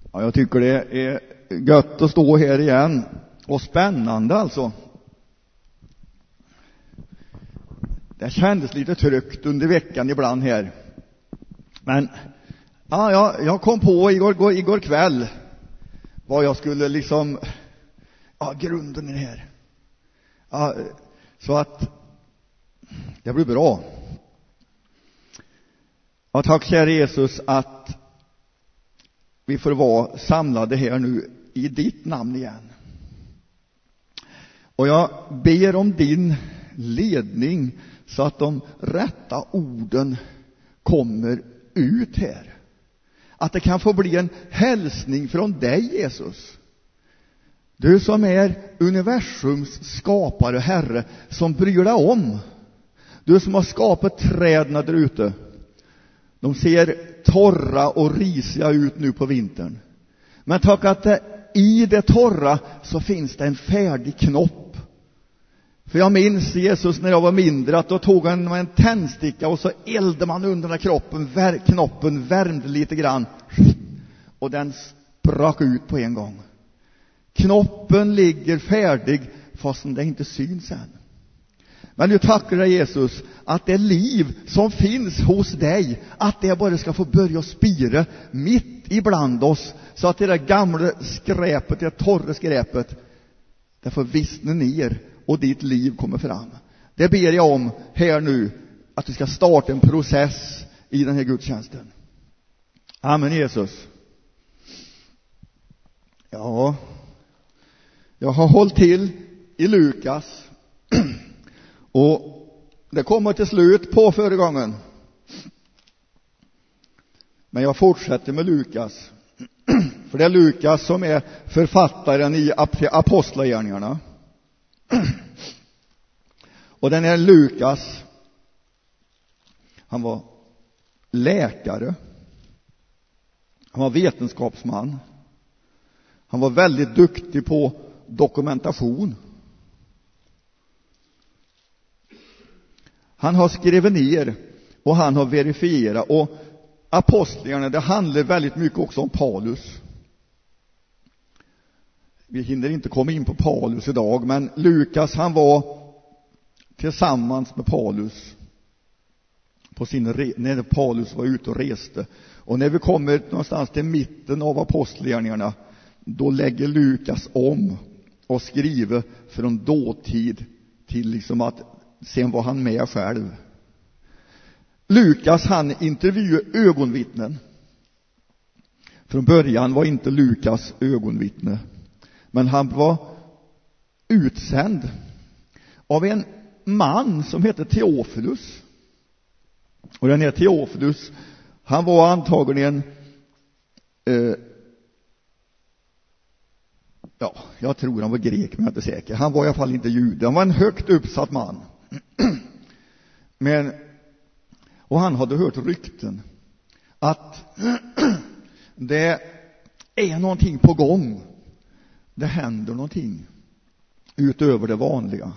Ja, jag tycker det är gött att stå här igen. Och spännande alltså. Det kändes lite tryggt under veckan ibland här. Men jag kom på igår kväll vad jag skulle liksom... grunden är det här. Så att det blir bra. Ja, tack kära Jesus att vi får vara samlade här nu i ditt namn igen. Och jag ber om din ledning så att de rätta orden kommer ut här. Att det kan få bli en hälsning från dig, Jesus. Du som är universums skapare och Herre, som bryr dig om. Du som har skapat trädna där ute. De ser torra och risiga ut nu på vintern. Men tack att i det torra så finns det en färdig knopp. För jag minns Jesus när jag var mindre att då tog han en tändsticka och så eldade man under den kroppen. Knoppen värmde lite grann och den sprack ut på en gång. Knoppen ligger färdig fastän det inte syns än. Men nu tackar jag Jesus att det liv som finns hos dig, att det bara ska få börja spira mitt ibland oss, så att det där gamla skräpet, det torra skräpet, det får vissna ner och ditt liv kommer fram. Det ber jag om här nu, att du ska starta en process i den här gudstjänsten. Amen, Jesus. Ja, jag har hållit till i Lukas och det kommer till slut på förra gången. Men jag fortsätter med Lukas. För det är Lukas som är författaren i Apostlagärningarna. Och den är Lukas. Han var läkare. Han var vetenskapsman. Han var väldigt duktig på dokumentation. Han har skrivit ner och han har verifierat. Och apostlarna, det handlar väldigt mycket också om Paulus. Vi hinner inte komma in på Paulus idag, men Lukas, han var tillsammans med Paulus på när Paulus var ute och reste. Och när vi kommer någonstans till mitten av apostlagärningarna, då lägger Lukas om och skriver från dåtid till liksom att sen var han med själv. Lukas, han intervjuar ögonvittnen. Från början var inte Lukas ögonvittne, men han var utsänd av en man som heter Teofilus. Och den här Teofilus, han var antagligen jag tror han var grek, men jag är inte säker. Han var i alla fall inte jude. Han var en högt uppsatt man. Och han hade hört rykten att det är någonting på gång. Det händer någonting utöver det vanliga.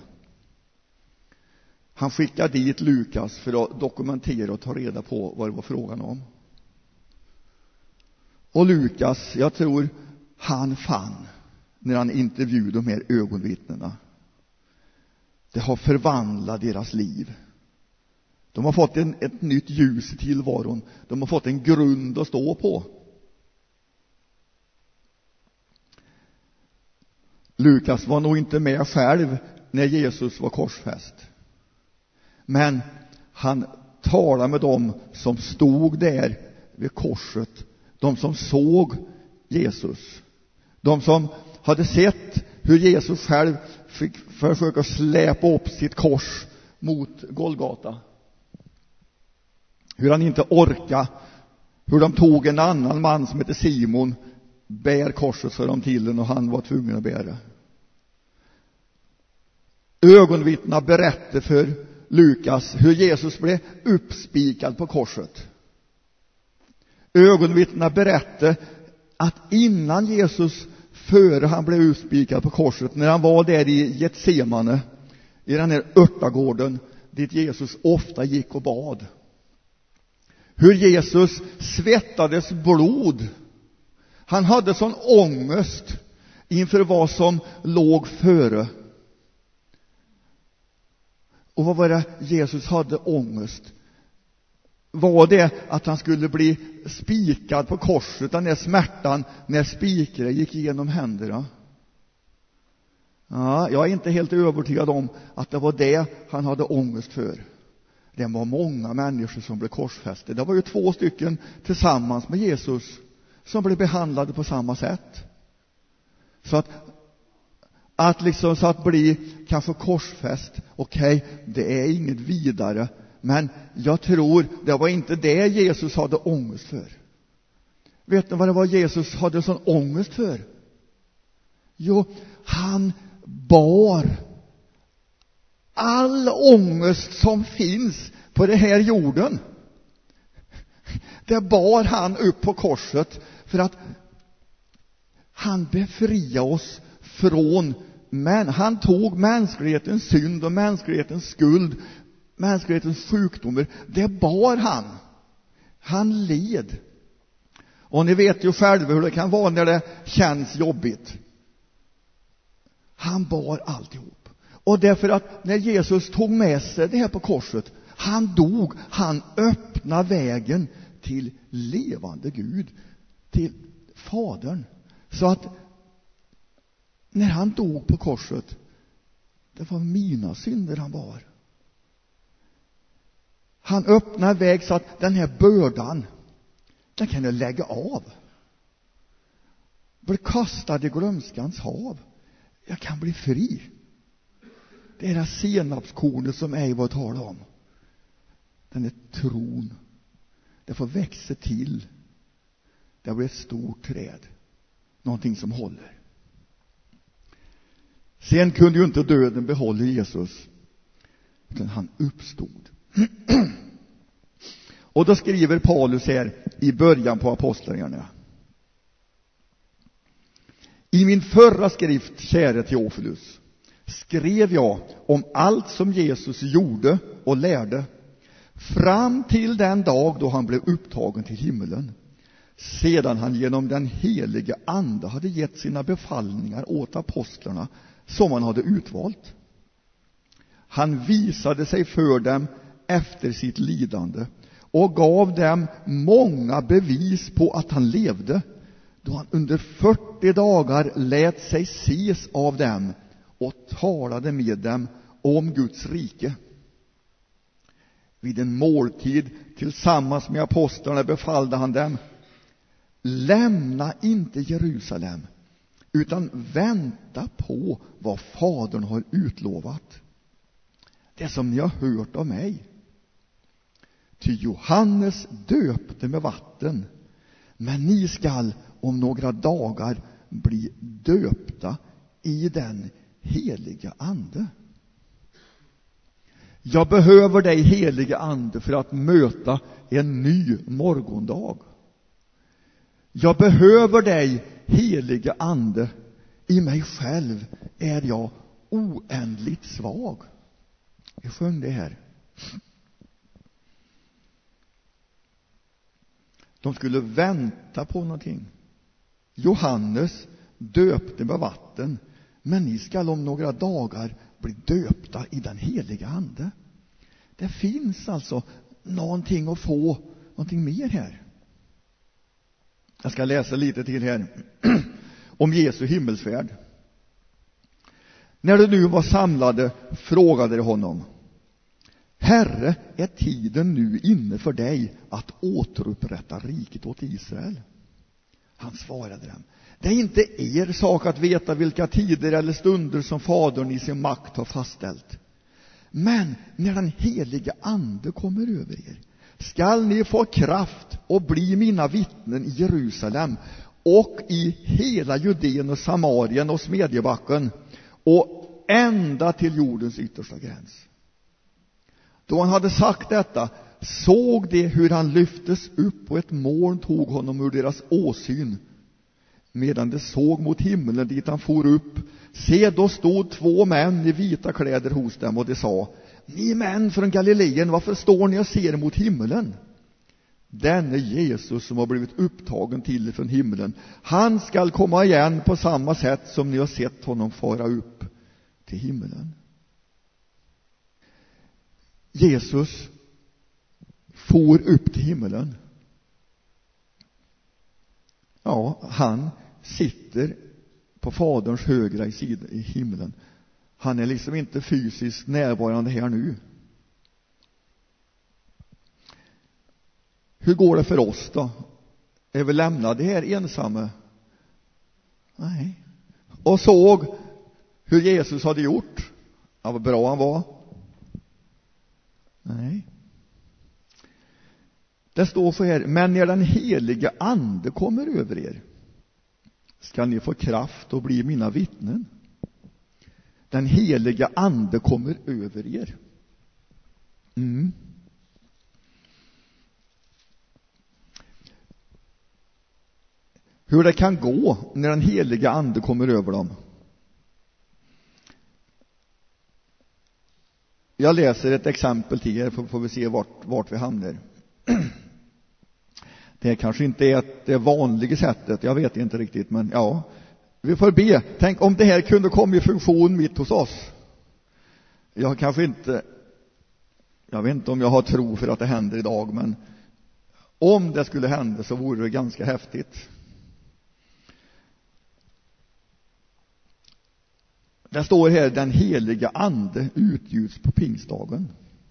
Han skickade dit Lukas för att dokumentera och ta reda på vad det var frågan om. Och Lukas, jag tror han fann, när han intervjuade de här ögonvittnena, det har förvandlat deras liv. De har fått ett nytt ljus i tillvaron. De har fått en grund att stå på. Lukas var nog inte med själv när Jesus var korsfäst. Men han talade med dem som stod där vid korset. De som såg Jesus. De som hade sett hur Jesus själv fick försöka släpa upp sitt kors mot Golgata. Hur han inte orkade. Hur de tog en annan man som heter Simon, bär korset för dem till den, och han var tvungen att bära. Ögonvittna berättade för Lukas hur Jesus blev uppspikad på korset. Ögonvittna berättade att innan Jesus, före han blev uppspikad på korset, när han var där i Getsemane, i den här örtagården dit Jesus ofta gick och bad, hur Jesus svettades blod. Han hade sån ångest inför vad som låg före. Och vad var det Jesus hade ångest? Var det att han skulle bli spikad på korset, den där smärtan när spikare gick igenom händerna? Ja, jag är inte helt övertygad om att det var det han hade ångest för. Det var många människor som blev korsfäste. Det var ju 2 stycken tillsammans med Jesus som blev behandlade på samma sätt. Så att bli kanske korsfäst, okej, det är inget vidare. Men jag tror det var inte det Jesus hade ångest för. Vet ni vad det var Jesus hade sån ångest för? Jo, han bar all ångest som finns på den här jorden. Det bar han upp på korset för att han befriade oss från, men han tog mänsklighetens synd och mänsklighetens skuld, mänsklighetens sjukdomar. Det bar han. Han led. Och ni vet ju själva hur det kan vara när det känns jobbigt. Han bar alltihop. Och därför att när Jesus tog med sig det här på korset, han dog, han öppnade vägen till levande Gud, till Fadern. Så att när han dog på korset, det var mina synder han bar. Han öppnade väg så att den här bördan, den kan jag lägga av. Bli kastad i glömskans hav. Jag kan bli fri. Det är det senapskornet som ej var tal om. Den är tron. Det får växa till. Det blir ett stort träd. Någonting som håller. Sen kunde ju inte döden behålla Jesus, utan han uppstod. Och då skriver Paulus här i början på Apostlagärningarna: i min förra skrift, käre Teofilus, skrev jag om allt som Jesus gjorde och lärde fram till den dag då han blev upptagen till himmelen, sedan han genom den helige ande hade gett sina befallningar åt apostlarna som han hade utvalt. Han visade sig för dem efter sitt lidande och gav dem många bevis på att han levde, då han under 40 dagar lät sig ses av dem och talade med dem om Guds rike. Vid en måltid tillsammans med apostlarna befallde han dem: lämna inte Jerusalem, utan vänta på vad Fadern har utlovat, det som ni har hört av mig. Ty Johannes döpte med vatten, men ni skall om några dagar bli döpta i den heliga ande. Jag behöver dig, heliga ande, för att möta en ny morgondag. Jag behöver dig, heliga ande. I mig själv är jag oändligt svag. Vi sjöng det här. De skulle vänta på någonting. Johannes döpte med vatten, men ni skall om några dagar bli döpta i den heliga ande. Det finns alltså någonting att få, någonting mer här. Jag ska läsa lite till här om Jesu himmelsfärd. När de nu var samlade frågade de honom: Herre, är tiden nu inne för dig att återupprätta riket åt Israel? Han svarade dem: det är inte er sak att veta vilka tider eller stunder som Fadern i sin makt har fastställt. Men när den heliga ande kommer över er, skall ni få kraft och bli mina vittnen i Jerusalem och i hela Judeen och Samarien och Smedjebacken och ända till jordens yttersta gräns. Då han hade sagt detta, såg de hur han lyftes upp och ett moln tog honom ur deras åsyn. Medan de såg mot himlen dit han for upp, se, då stod 2 män i vita kläder hos dem, och de sa: ni män från Galileen, varför står ni och ser mot himlen? Denne Jesus som har blivit upptagen till från himlen, han skall komma igen på samma sätt som ni har sett honom fara upp till himlen. Jesus for upp till himlen. Ja, han sitter på Faderns högra sida i himlen. Han är liksom inte fysiskt närvarande här nu. Hur går det för oss då? Är vi lämnade här ensamma? Nej. Och såg hur Jesus hade gjort. Ja, vad bra han var. Nej. Det står så här: men när den helige ande kommer över er ska ni få kraft att bli mina vittnen. Den helige ande kommer över er. Hur det kan gå när den helige ande kommer över dem. Jag läser ett exempel till er, får vi se vart vi hamnar. Det kanske inte är det vanliga sättet, jag vet inte riktigt, men ja, vi får be. Tänk om det här kunde komma i funktion mitt hos oss. Jag vet inte om jag har tro för att det händer idag, men om det skulle hända så vore det ganska häftigt. Det står här: den heliga ande utgjuts på pingstdagen.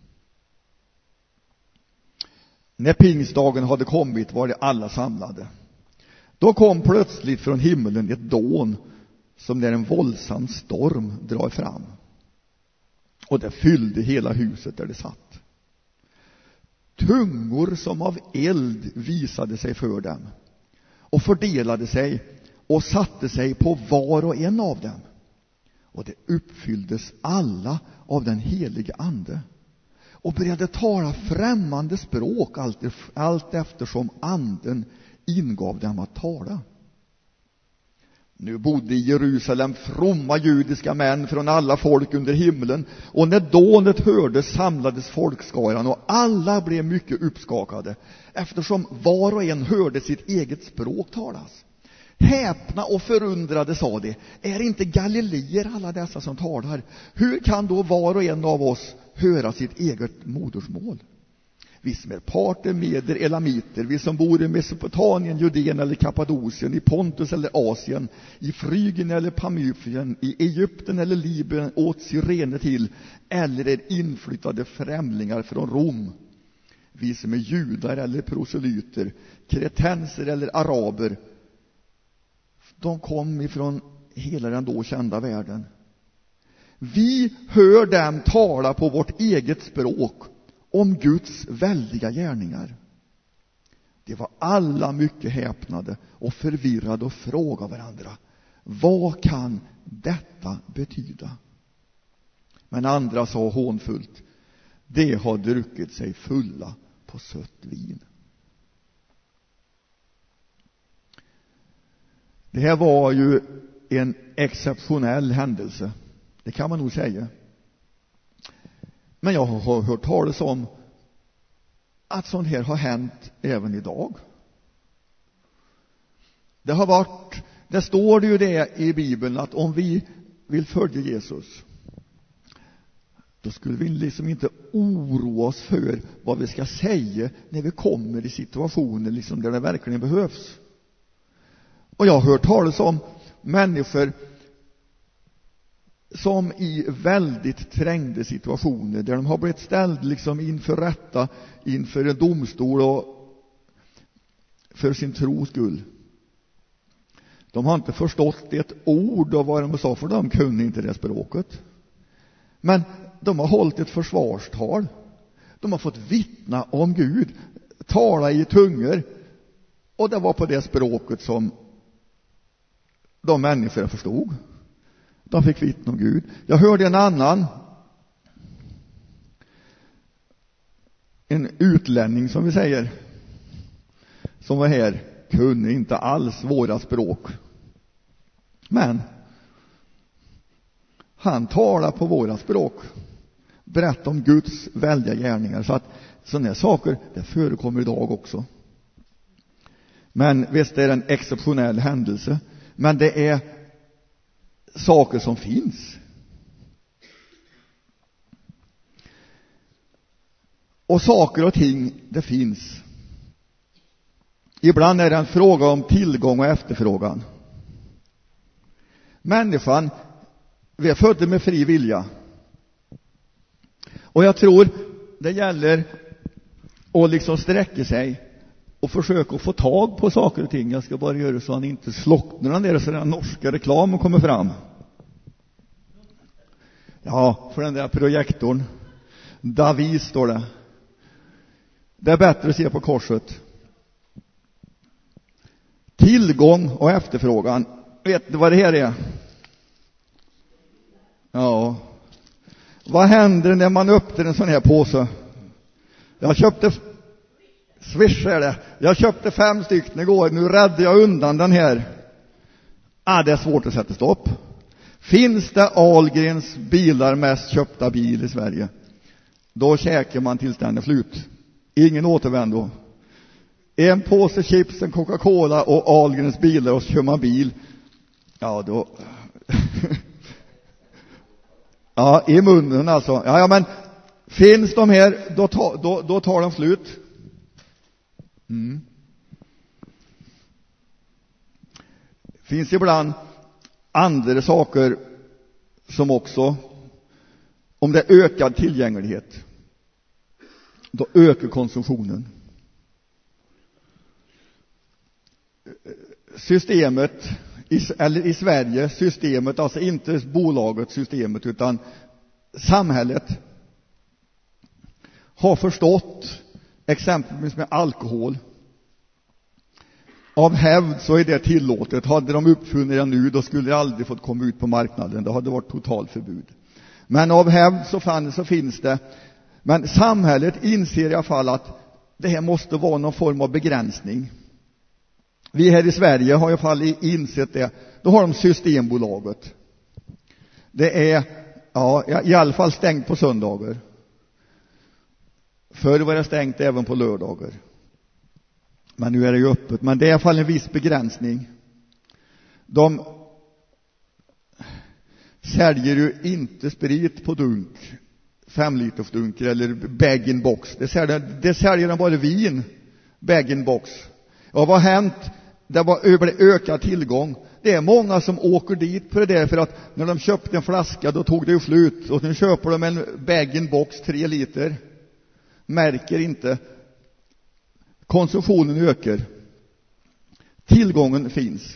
När pingstdagen hade kommit var det alla samlade. Då kom plötsligt från himlen ett dån som när en våldsam storm drar fram. Och det fyllde hela huset där det satt. Tungor som av eld visade sig för dem och fördelade sig och satte sig på var och en av dem. Och det uppfylldes alla av den helige ande och började tala främmande språk allt eftersom anden ingav dem att tala. Nu bodde i Jerusalem fromma judiska män från alla folk under himlen, och när dånet hördes samlades folkskaran och alla blev mycket uppskakade eftersom var och en hörde sitt eget språk talas. Häpna och förundrade sa de: är inte galileer alla dessa som talar? Hur kan då var och en av oss höra sitt eget modersmål? Vi som är parter, meder, elamiter, vi som bor i Mesopotamien, Judeen eller Kappadokien, i Pontus eller Asien, i Frygien eller Pamyfien, i Egypten eller Libyen, åt Cyrene till, eller är inflyttade främlingar från Rom. Vi som är judar eller proselyter, kretenser eller araber, de kom ifrån hela den då kända världen. Vi hör dem tala på vårt eget språk om Guds väldiga gärningar. Det var alla mycket häpnade och förvirrade och frågade varandra: vad kan detta betyda? Men andra sa hånfullt: de har druckit sig fulla på sött vin. Det här var ju en exceptionell händelse, det kan man nog säga. Men jag har hört talas om att sånt här har hänt även idag. Det står ju det i Bibeln att om vi vill följa Jesus, då skulle vi liksom inte oroa oss för vad vi ska säga när vi kommer i situationer liksom där det verkligen behövs. Och jag har hört talas om människor som i väldigt trängde situationer, där de har blivit ställda liksom inför rätta, inför en domstol och för sin tros skull. De har inte förstått ett ord av vad de sa, för de kunde inte det språket. Men de har hållit ett försvarstal. De har fått vittna om Gud, tala i tungor, och det var på det språket som de människor förstod. De fick vittna om Gud. Jag hörde en utlänning som vi säger, som var här, kunde inte alls våra språk. Men han talade på våra språk, berättade om Guds väldiga gärningar. Så att Sådana här saker, det förekommer idag också. Men visst är det en exceptionell händelse. Men det är saker som finns. Och saker och ting, det finns. Ibland är det en fråga om tillgång och efterfrågan. Människan, vi är födda med fri vilja. Och jag tror det gäller att liksom sträcka sig och försöka få tag på saker och ting. Jag ska bara göra så att han inte slocknar den där så den norska reklamen kommer fram. Ja, för den där projektorn. David står det. Det är bättre att se på korset. Tillgång och efterfrågan. Vet ni vad det här är? Ja. Vad händer när man öppnar en sån här påse? Jag köpte Swish är det. Jag köpte 5 stycken igår. Nu räddade jag undan den här. Det är svårt att sätta stopp. Finns det Ahlgrens bilar mest köpta bil i Sverige? Då käkar man tills den är slut. Ingen återvändo. En påse chips, en Coca-Cola och Ahlgrens bilar och så kör man bil. Ja, då... ja, i munnen alltså. Ja, men finns de här, då tar de slut. Finns ibland andra saker som också, om det är ökad tillgänglighet, då ökar konsumtionen. Systemet i Sverige, systemet, alltså inte bolaget systemet utan samhället har förstått, exempelvis med alkohol. Av hävd så är det tillåtet. Hade de uppfunnit det nu, då skulle det aldrig fått komma ut på marknaden. Det hade varit totalförbud. Men av hävd så finns det. Men samhället inser i alla fall att det här måste vara någon form av begränsning. Vi här i Sverige har i alla fall insett det. Då har de Systembolaget. Det är i alla fall stängt på söndagar. Förr var det stängt även på lördagar. Men nu är det ju öppet. Men det är i alla fall en viss begränsning. De säljer ju inte sprit på dunk. 5 liters dunk eller bag-in-box. Det säljer de bara vin. Bag-in-box. Och vad har hänt? Det var ökad tillgång. Det är många som åker dit på det där för att när de köpte en flaska då tog det ju slut. Och nu köper de en bag-in-box 3 liter. Märker inte. Konsumtionen ökar. Tillgången finns.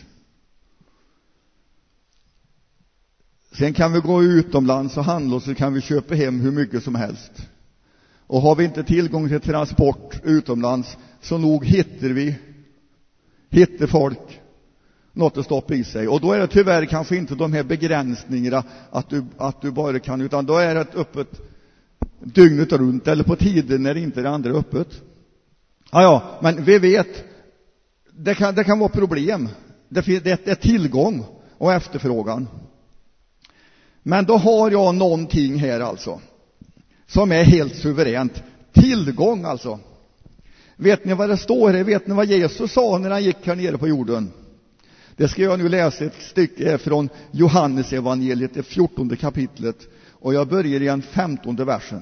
Sen kan vi gå utomlands och handla och så kan vi köpa hem hur mycket som helst. Och har vi inte tillgång till transport utomlands så nog hittar folk något att stoppa i sig. Och då är det tyvärr kanske inte de här begränsningarna att du bara kan, utan då är det öppet dygnet runt eller på tider när inte det andra är öppet. Ja, men vi vet det kan vara problem. Det är tillgång och efterfrågan. Men då har jag någonting här alltså som är helt suveränt. Tillgång alltså. Vet ni vad det står här? Vet ni vad Jesus sa när han gick här nere på jorden? Det ska jag nu läsa ett stycke från Johannes evangeliet, det 14:e kapitlet. Och jag börjar i den 15:e versen.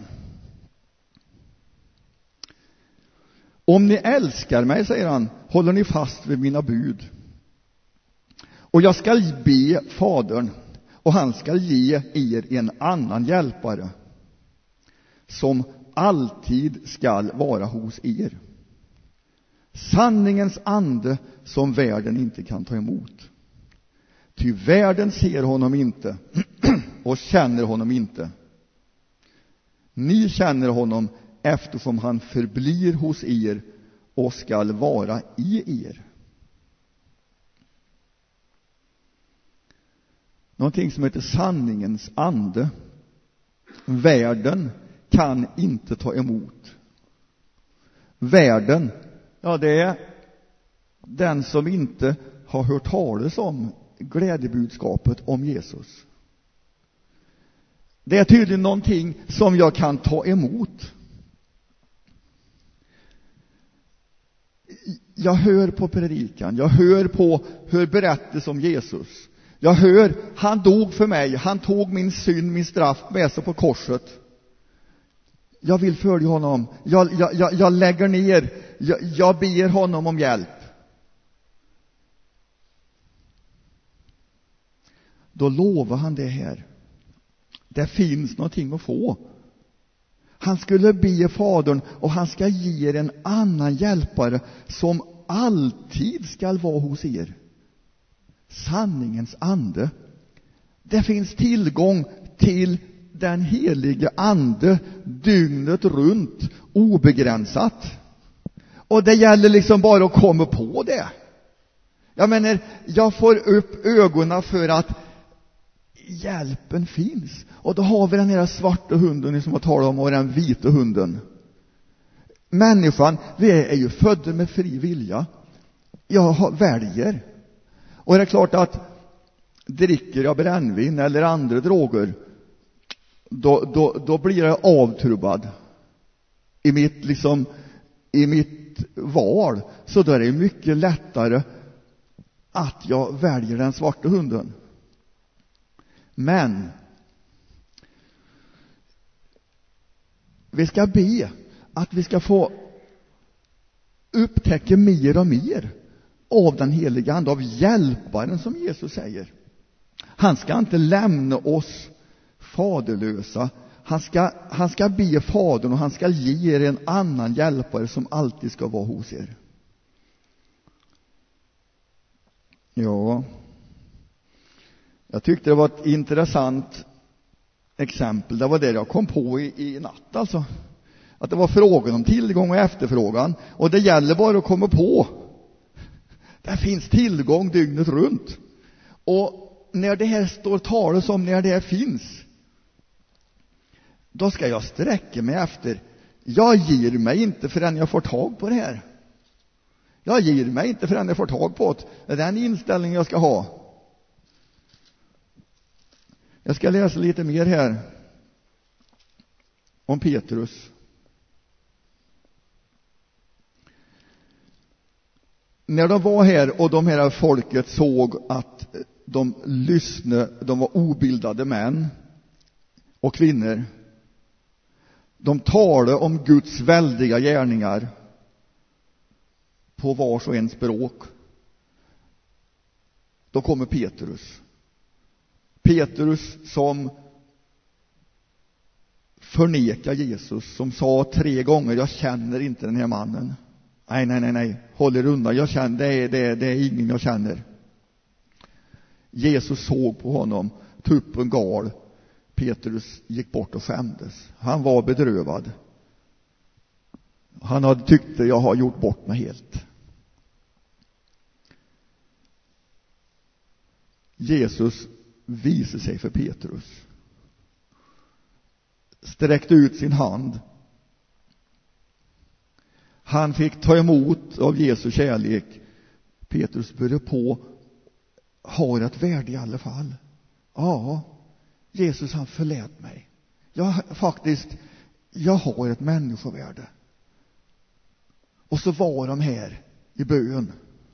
Om ni älskar mig, säger han, håller ni fast vid mina bud. Och jag ska be Fadern, och han ska ge er en annan hjälpare som alltid ska vara hos er. Sanningens ande som världen inte kan ta emot. Ty världen ser honom inte och känner honom inte. Ni känner honom eftersom han förblir hos er och skall vara i er. Någonting som heter sanningens ande. Världen kan inte ta emot. Världen, ja, det är den som inte har hört talas om glädjebudskapet om Jesus. Det är tydligen någonting som jag kan ta emot. jag hör på predikan, jag hör berättelser om Jesus. Jag hör, han dog för mig, han tog min synd, min straff med sig på korset. Jag vill följa honom, jag lägger ner, jag ber honom om hjälp. Då lovar han det här. Det finns någonting att få. Han skulle be Fadern och han ska ge er en annan hjälpare som alltid ska vara hos er. Sanningens ande. Det finns tillgång till den helige ande dygnet runt, obegränsat. Och det gäller liksom bara att komma på det. Jag menar, jag får upp ögonen för att hjälpen finns. Och då har vi den här svarta hunden som jag talar om, och den vita hunden. Människan, vi är ju födda med fri vilja. Jag väljer. Och det är klart att dricker jag brännvin eller andra droger, då blir jag avtrubbad i mitt val. Så då är det mycket lättare att jag väljer den svarta hunden. Men vi ska be att vi ska få upptäcka mer och mer av den heliga ande, av hjälparen som Jesus säger. Han ska inte lämna oss faderlösa. Han ska be Fadern och han ska ge er en annan hjälpare som alltid ska vara hos er. Ja, jag tyckte det var ett intressant exempel. Det var det jag kom på i natt alltså. Att det var frågan om tillgång och efterfrågan. Och det gäller bara att komma på. Det finns tillgång dygnet runt. Och när det här står talas om, när det här finns, då ska jag sträcka mig efter. Jag ger mig inte förrän jag får tag på det här. Jag ger mig inte förrän jag får tag på det. Det är den inställningen jag ska ha. Jag ska läsa lite mer här om Petrus. När de var här och de här folket såg att de lyssnade, de var obildade män och kvinnor. De talade om Guds väldiga gärningar på vars och en språk. Då kommer Petrus. Petrus som förnekar Jesus, som sa 3 gånger: jag känner inte den här mannen. Nej, håll er undan, jag känner, det är ingen jag känner. Jesus såg på honom, tuppen gal. Petrus gick bort och skämdes. Han var bedrövad. Han hade tyckt att jag har gjort bort mig helt. Jesus visade sig för Petrus. Sträckte ut sin hand. Han fick ta emot av Jesu kärlek. Petrus började på, har ett värde i alla fall. Ja, Jesus han förlät mig. Jag har ett människovärde. Och så var de här i bön.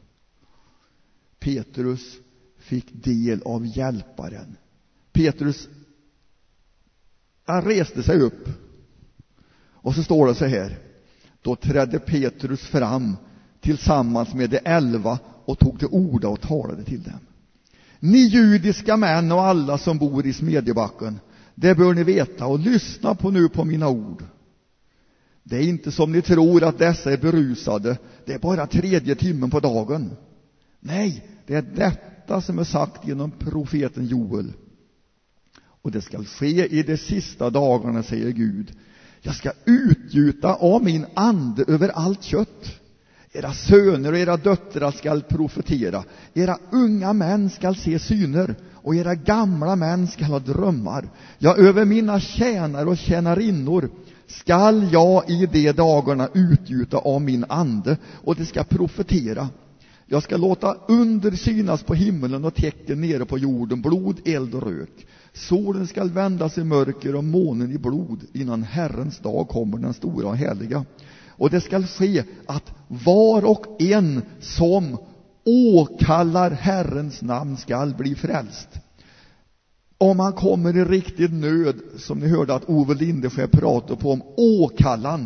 Petrus fick del av hjälparen. Petrus, han reste sig upp. Och så står det så här: då trädde Petrus fram tillsammans med de 11 och tog till orda och talade till dem. Ni judiska män och alla som bor i Smedjebacken, det bör ni veta, och lyssna nu på mina ord. Det är inte som ni tror att dessa är berusade. Det är bara 3:e timmen på dagen. Nej, det är detta som är sagt genom profeten Joel. Och det ska ske i de sista dagarna, säger Gud. Jag ska utgjuta av min ande över allt kött. Era söner och era döttrar skall profetera. Era unga män skall se syner, och era gamla män skall ha drömmar. Ja, över mina tjänare och tjänarinnor skall jag i de dagarna utgjuta av min ande, och det ska profetera. Jag ska låta under synas på himmelen och tecken nere på jorden, blod, eld och rök. Solen skall vändas i mörker och månen i blod, innan Herrens dag kommer, den stora och härliga. Och det skall ske att var och en som åkallar Herrens namn skall bli frälst. Om man kommer i riktig nöd, som ni hörde att Ove Lindeskär pratade på om åkallan.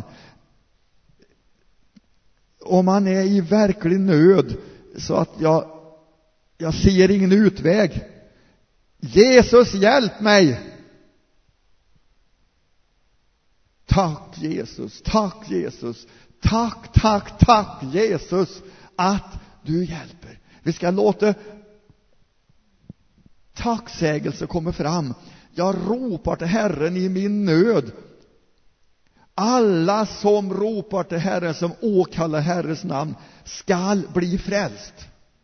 Om man är i verklig nöd så att jag ser ingen utväg. Jesus, hjälp mig! Tack Jesus, tack Jesus, tack Jesus att du hjälper. Vi ska låta tacksägelse komma fram. Jag ropar till Herren i min nöd. Alla som ropar till Herren, som åkallar Herrens namn, skall bli frälst.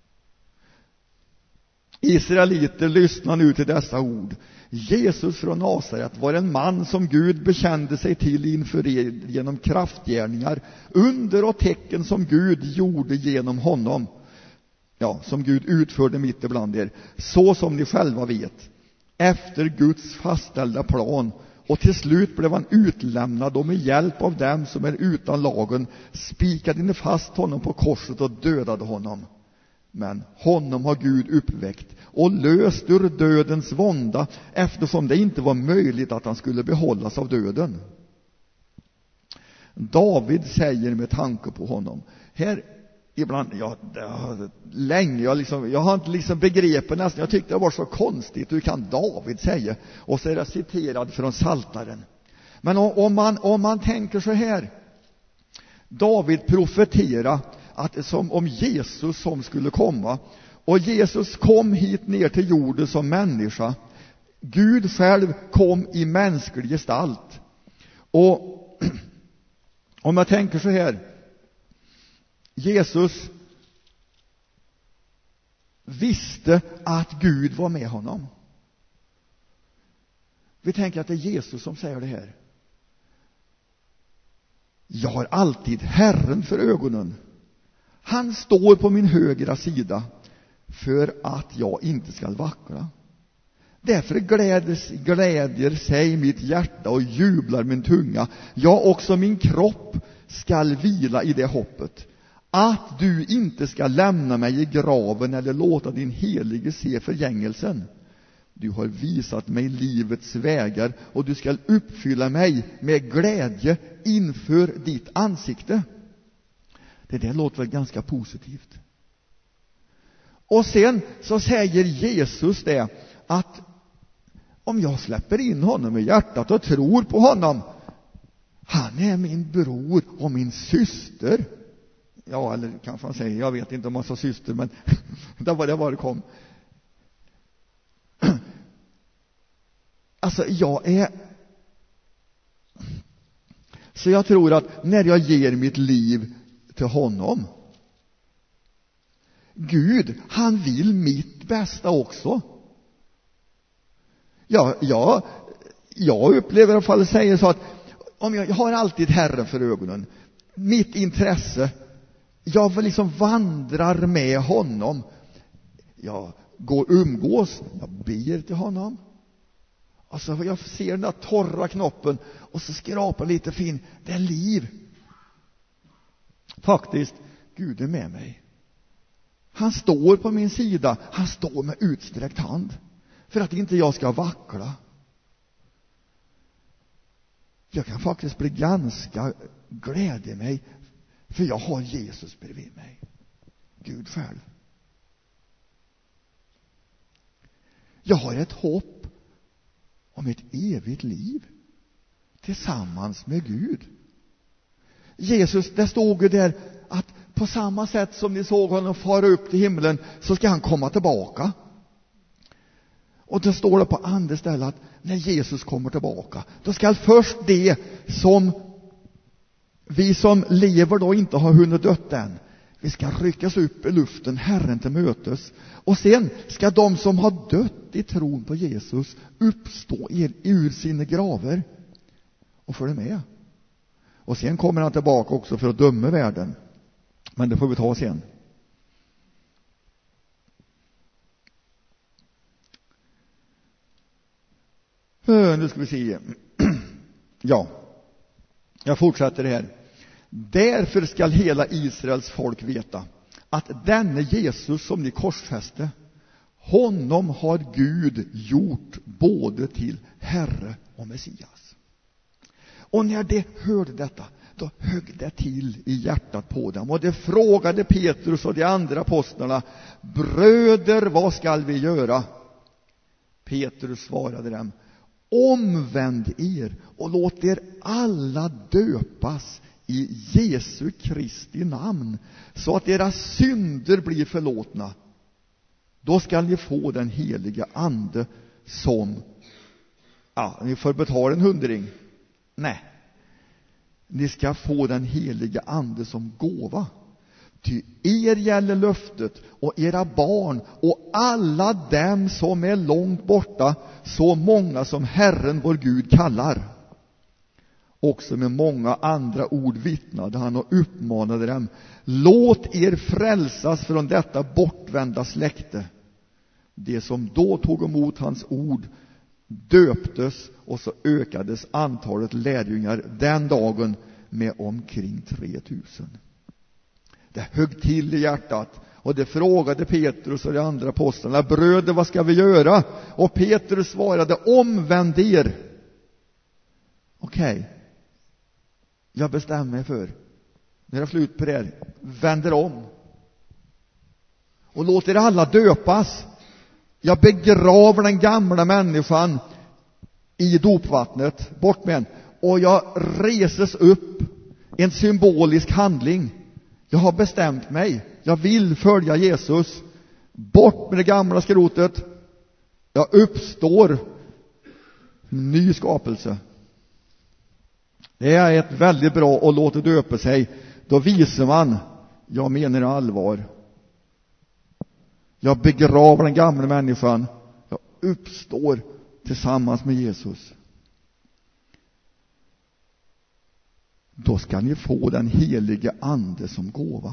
Israeliter, lyssna nu till dessa ord. Jesus från Nasaret var en man som Gud bekände sig till inför er genom kraftgärningar, under och tecken som Gud gjorde genom honom. Ja, som Gud utförde mitt ibland er, så som ni själva vet, efter Guds fastställda plan. Och till slut blev han utlämnad, och med hjälp av dem som är utan lagen spikade ni fast honom på korset och dödade honom. Men honom har Gud uppväckt och löst ur dödens vånda, eftersom det inte var möjligt att han skulle behållas av döden. David säger med tanke på honom här ibland, länge jag har inte liksom begrepet nästan, jag tyckte det var så konstigt, hur kan David säga? Och så är det citerad från Psaltaren. Men om man tänker så här, David profetera att som om Jesus som skulle komma, och Jesus kom hit ner till jorden som människa. Gud själv kom i mänsklig gestalt. Och om jag tänker så här, Jesus visste att Gud var med honom. Vi tänker att det är Jesus som säger det här. Jag har alltid Herren för ögonen. Han står på min högra sida för att jag inte ska vackla. Därför glädjer sig mitt hjärta och jublar min tunga. Ja, också min kropp skall vila i det hoppet, att du inte ska lämna mig i graven eller låta din helige se förgängelsen. Du har visat mig livets vägar, och du ska uppfylla mig med glädje inför ditt ansikte. Det där låter väl ganska positivt. Och sen så säger Jesus det, att om jag släpper in honom i hjärtat och tror på honom, han är min bror och min syster. Ja, eller kanske han säger, jag vet inte om han sa syster, men det var det kom. Alltså så jag tror att när jag ger mitt liv till honom, Gud, han vill mitt bästa också. Jag upplever i alla fall, säger så att om jag har alltid Herren för ögonen, mitt intresse, jag liksom vandrar med honom. Jag umgås, jag ber till honom. Alltså jag ser den där torra knoppen och så skrapar lite fin. Det är liv. Faktiskt, Gud är med mig. Han står på min sida. Han står med utsträckt hand för att inte jag ska vackla. Jag kan faktiskt bli ganska glädje mig, för jag har Jesus bredvid mig. Gud själv. Jag har ett hopp om ett evigt liv tillsammans med Gud. Jesus, det stod ju där att på samma sätt som ni såg honom fara upp till himlen, så ska han komma tillbaka. Och då står det på andra stället att när Jesus kommer tillbaka, då ska först det som vi som lever då inte har hunnit dött än, vi ska ryckas upp i luften, Herren till mötes. Och sen ska de som har dött i tron på Jesus uppstå ur sina graver och följa med. Och sen kommer han tillbaka också för att döma världen. Men det får vi ta sen. Nu ska vi se. Ja, jag fortsätter här. Därför skall hela Israels folk veta att denne Jesus som ni korsfäste, honom har Gud gjort både till Herre och Messias. Och när de hörde detta, då högg det till i hjärtat på dem. Och det frågade Petrus och de andra apostlarna: bröder, vad skall vi göra? Petrus svarade dem: omvänd er och låt er alla döpas i Jesu Kristi namn, så att deras synder blir förlåtna. Då skall ni få den heliga ande som... ni får betala en 100. Nej. Ni ska få den heliga ande som gåva. Ty er gäller löftet och era barn och alla dem som är långt borta, så många som Herren vår Gud kallar. Också med många andra ord vittnade han och uppmanade dem: låt er frälsas från detta bortvända släkte. Det som då tog emot hans ord döptes, och så ökades antalet lärjungar den dagen med omkring 3000. Det högg till i hjärtat, och det frågade Petrus och de andra apostlarna: bröder, vad ska vi göra? Och Petrus svarade: omvänd er. Okej. Jag bestämmer mig för, när jag är slut på det här, vänder om och låter alla döpas. Jag begraver den gamla människan i dopvattnet, bort med den, och jag reses upp, en symbolisk handling. Jag har bestämt mig, jag vill följa Jesus. Bort med det gamla skrotet. Jag uppstår, ny skapelse. Det är ett väldigt bra att låta döpa sig. Då visar man: jag menar allvar. Jag begraver den gamla människan. Jag uppstår tillsammans med Jesus. Då ska ni få den helige ande som gåva.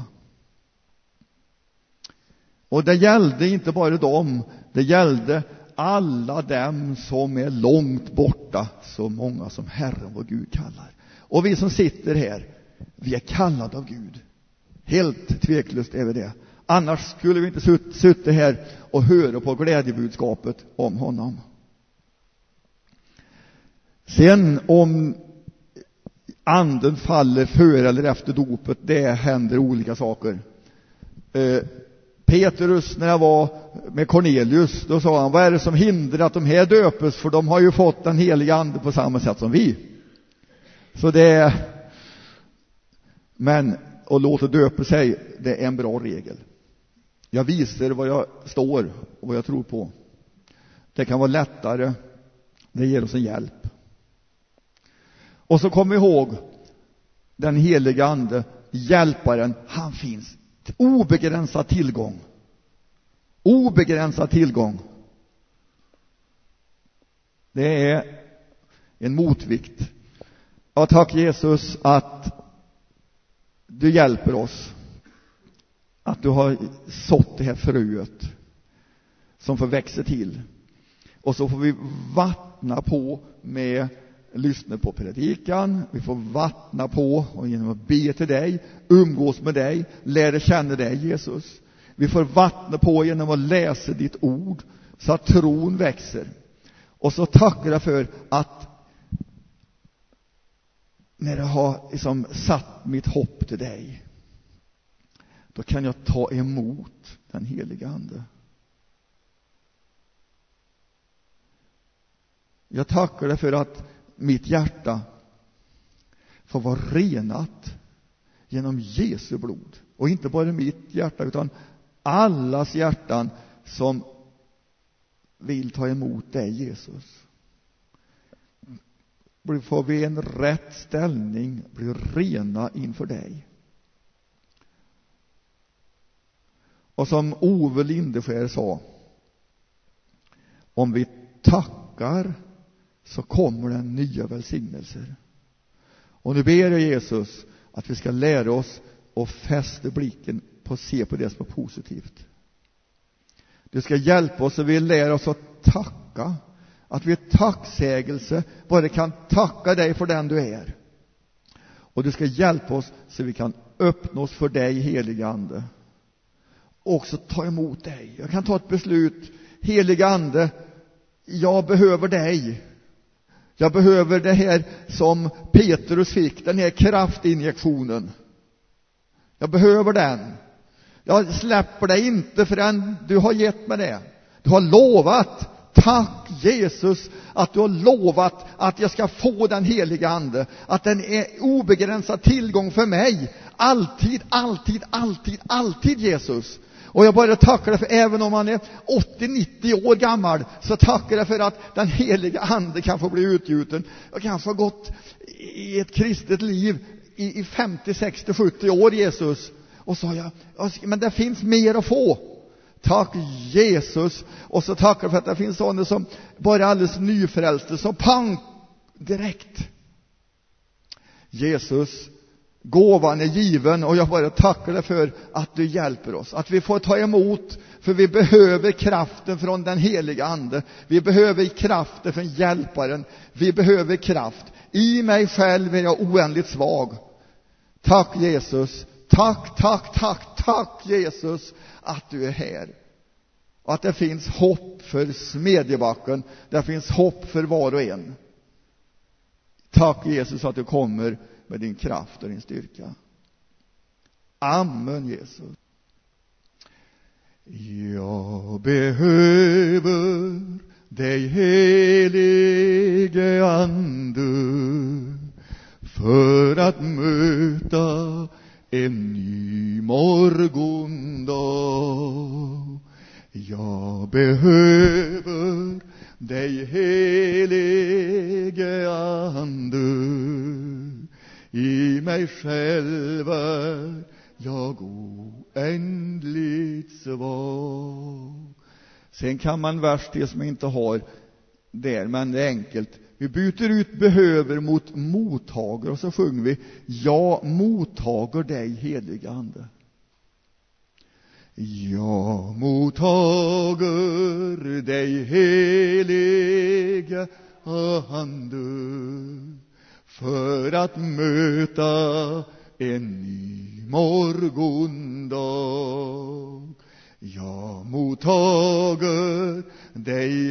Och det gällde inte bara dem, det gällde alla dem som är långt borta, så många som Herren vår Gud kallar. Och vi som sitter här, vi är kallade av Gud. Helt tveklöst är vi det. Annars skulle vi inte sitta här och höra på glädjebudskapet om honom. Sen om anden faller före eller efter dopet, det händer olika saker. Petrus, när jag var med Cornelius, då sa han: vad är det som hindrar att de här döpes? För de har ju fått den heliga ande på samma sätt som vi. Så det är... Men att låta döpa sig, det är en bra regel. Jag visar vad jag står och vad jag tror på. Det kan vara lättare. Det ger oss en hjälp. Och så kom ihåg, den heliga ande, hjälparen, han finns. Obegränsad tillgång. Obegränsad tillgång. Det är en motvikt. Ja, tack Jesus att du hjälper oss. Att du har sått det här fröet som får växa till. Och så får vi vattna på med lyssna på predikan. Vi får vattna på och genom att be till dig, umgås med dig, lära känna dig Jesus. Vi får vattna på genom att läsa ditt ord så att tron växer. Och så tackar jag för att när jag har liksom satt mitt hopp till dig, då kan jag ta emot den heliga ande. Jag tackar dig för att mitt hjärta får vara renat genom Jesu blod. Och inte bara mitt hjärta, utan allas hjärtan som vill ta emot dig Jesus. Får vi en rätt ställning, blir rena inför dig. Och som Ove Lindeskär sa, om vi tackar så kommer det nya välsignelser. Och nu ber jag Jesus att vi ska lära oss och fästa blicken på att se på det som är positivt. Du ska hjälpa oss och vi lär oss att tacka. Att vi är tacksägelse bara kan tacka dig för den du är. Och du ska hjälpa oss så vi kan öppna oss för dig, heliga ande. Och också ta emot dig. Jag kan ta ett beslut. Heliga ande, jag behöver dig. Jag behöver det här som Petrus fick, den här kraftinjektionen. Jag behöver den. Jag släpper dig inte förrän du har gett mig det. Du har lovat. Tack Jesus att du har lovat att jag ska få den heliga ande. Att den är obegränsad tillgång för mig. Alltid, alltid, alltid, alltid Jesus. Och jag bara tackar dig för, även om man är 80-90 år gammal, så tackar jag för att den heliga ande kan få bli utgjuten. Jag kanske har gått i ett kristet liv i 50, 60, 70 år, Jesus. Och så har jag, men det finns mer att få. Tack Jesus. Och så tackar jag för att det finns sådana som bara är alldeles nyfrälste, som pang direkt. Jesus, gåvan är given, och jag bara tackar dig för att du hjälper oss. Att vi får ta emot, för vi behöver kraften från den heliga ande. Vi behöver kraften från hjälparen. Vi behöver kraft. I mig själv är jag oändligt svag. Tack Jesus. Tack, tack, tack, tack Jesus att du är här. Och att det finns hopp för Smedjebacken. Det finns hopp för var och en. Tack Jesus att du kommer med din kraft och din styrka. Amen Jesus. Jag behöver dig helige ande för att möta en ny morgondag. Jag behöver dig helige ande. I mig själv är jag oändligt svag. Sen kan man vers det som inte har där, men det är enkelt. Vi byter ut behöver mot mottager, och så sjunger vi: jag mottager dig heliga ande. Jag mottager dig heliga ande för att möta en ny morgondag. Jag mottager dig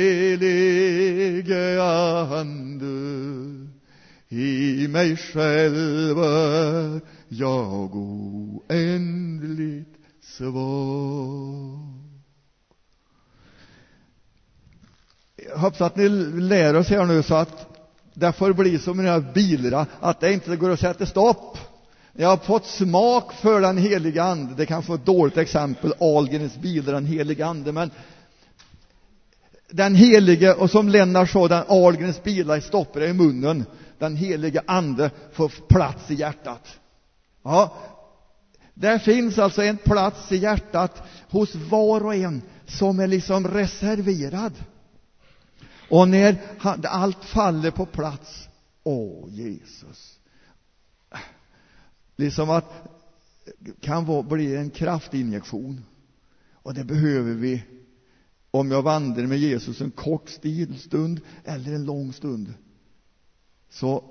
helige ande. I mig själv är jag oändligt svag. Jag hoppas att ni lär oss här nu, så att det får bli som med de här bilarna, att det inte går att sätta stopp. Jag har fått smak för den heliga ande. Det kan få ett dåligt exempel, Ahlgrens bilar, den heliga ande, men den helige, och som Lennart sa, den Ahlgrens bilar stoppar i munnen. Den heliga ande får plats i hjärtat. Ja, där finns alltså en plats i hjärtat hos var och en som är liksom reserverad. Och när allt faller på plats, Jesus, liksom att kan bli en kraftinjektion. Och det behöver vi om jag vandrar med Jesus en kort stund eller en lång stund. Så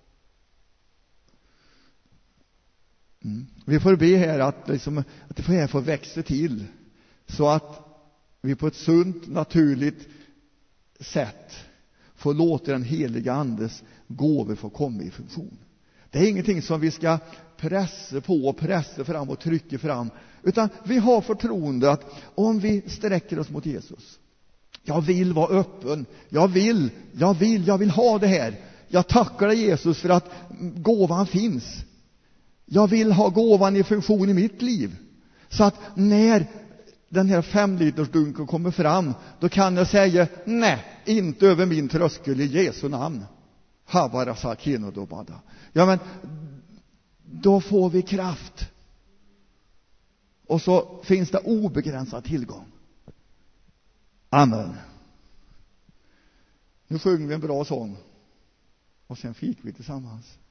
vi får be här att det här får växa till, så att vi på ett sunt, naturligt sätt får låta den heliga andes gåvor få komma i funktion. Det är ingenting som vi ska pressa på och pressa fram och trycka fram, utan vi har förtroende att om vi sträcker oss mot Jesus, jag vill vara öppen, jag vill ha det här. Jag tackar dig Jesus för att gåvan finns. Jag vill ha gåvan i funktion i mitt liv, så att när den här 5-litersdunken kommer fram, då kan jag säga: nej, inte över min tröskel, i Jesu namn. Ja, men då får vi kraft. Och så finns det obegränsad tillgång. Amen. Nu sjunger vi en bra sång, och sen fick vi tillsammans.